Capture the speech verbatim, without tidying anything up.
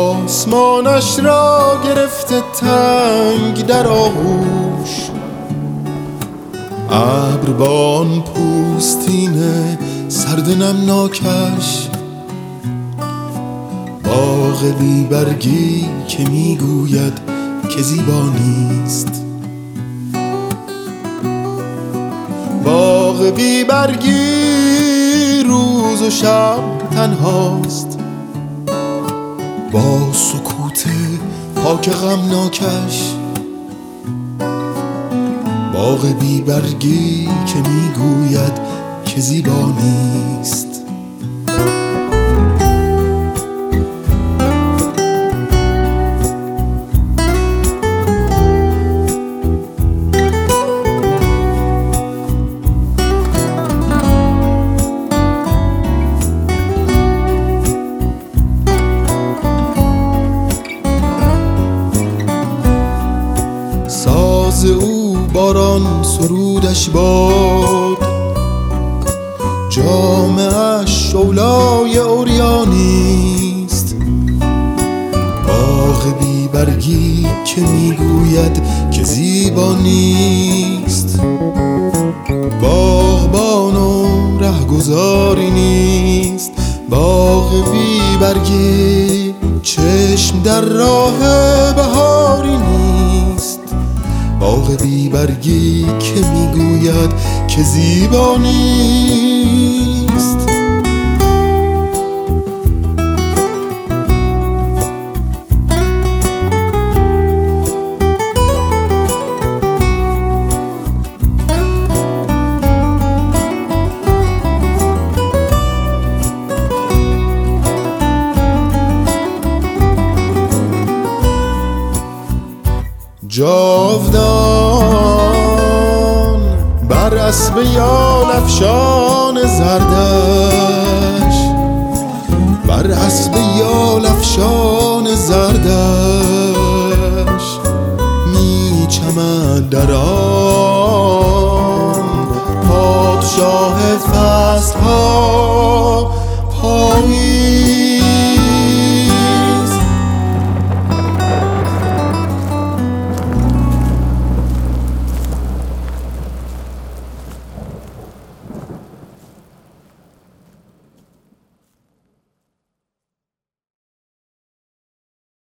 آسمانش را گرفته تنگ در آغوش، ابربان پوستین سرد نمناکش، باغ بی برگی که میگوید که زیبا نیست، باغ بی برگی روز و شب تنهاست، با سکوت پاک غمناکش، باغ بی برگی که میگوید که زیبا نیست. ساز او باران سرودش باد، جامه‌اش شعله‌ی عریانیست، باغ بی برگی که میگوید که زیبا نیست، باغبان و رهگذاری نیست، باغ بی برگی چشم در راه بهاری نیست، باغ بی برگی که میگوید که زیبا نیست. جاودان بر اسب یال افشان زردش، بر اسب یال افشان زردش میچمد در آن